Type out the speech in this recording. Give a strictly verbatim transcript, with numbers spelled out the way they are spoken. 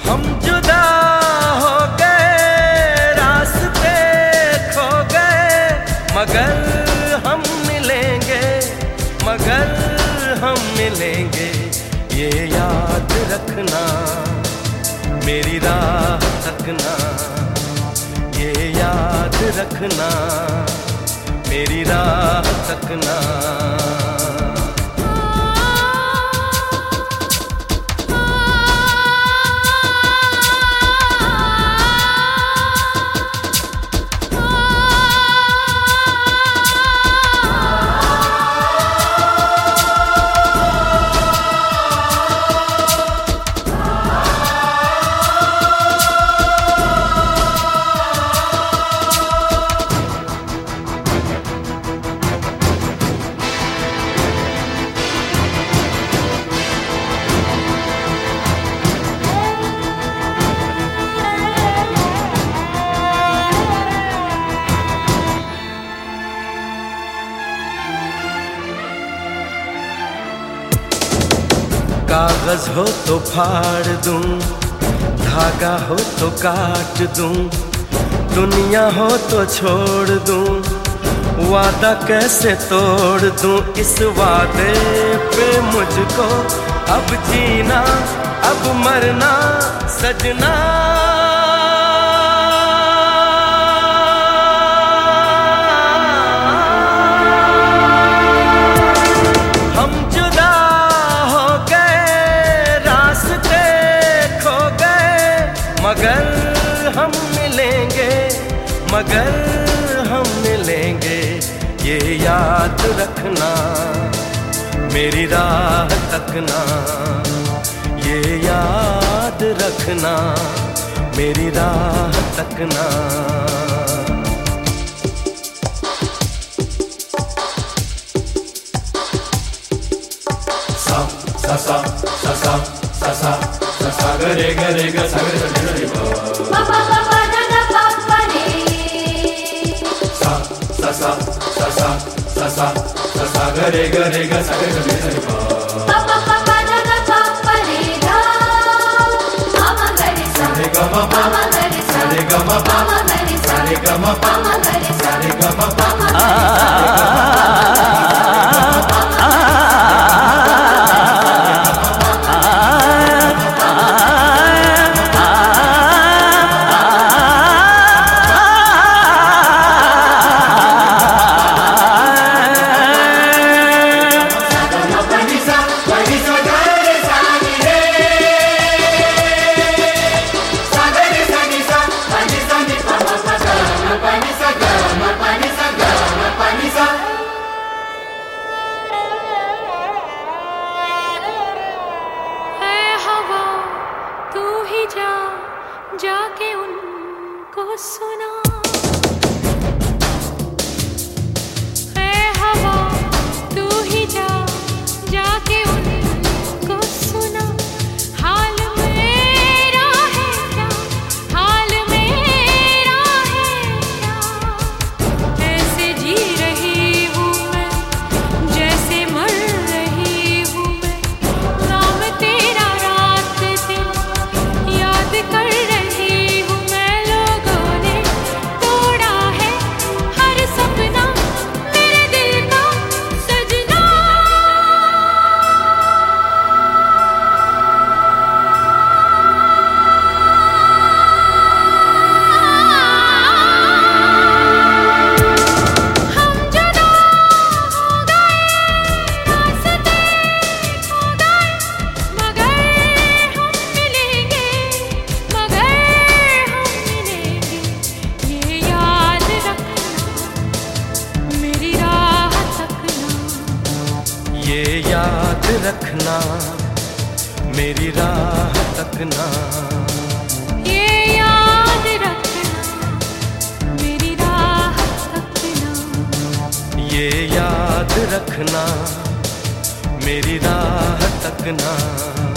हम जुदा हो गए, रास्ते खो गए, मगर हम मिलेंगे, मगर हम मिलेंगे। ये याद रखना, मेरी राह तकना, ये याद रखना, मेरी राह तकना। कागज हो तो फाड़ दूं, धागा हो तो काट दूं, दुनिया हो तो छोड़ दूं, वादा कैसे तोड़ दूं। इस वादे पे मुझको अब जीना, अब मरना सजना। मगर हम मिलेंगे, मगर हम मिलेंगे। ये याद रखना, मेरी राह तकना, ये याद रखना, मेरी राह तकना। सा सा सा सा सा सा सा सा ग रे ग रे ग सा ग रे रे ग प प प प द द प प रे सा सा सा सा सा सा सा सा सा ग रे ग रे ग सा ग रे रे ग प प प प द द प प रे ग म म ग रे सा रे ग म प म ग रे सा रे ग म प म ग रे सा रे ग म प म ग रे सा रे ग म प जाके उनको सुना, ऐ हवा तू ही जा, जाके उनको सुना। हाल मेरा है क्या, हाल मेरा है क्या, ऐसे जी रही हूँ मैं, जैसे मर रही हूँ मैं। नाम तेरा रात दिन याद कर रही हूँ मैं। लोगों ने तोड़ा है हर सपना मेरे दिल का सजना। हम जुदा हो गए, रास्ते खो गए, मगर हम मिलेंगे, मगर हम मिलेंगे। ये याद रखना, मेरी राह तकना, ये याद रखना, मेरी राह तकना। ये याद रखना, मेरी राह तकना। ये याद रखना, मेरी राह तकना।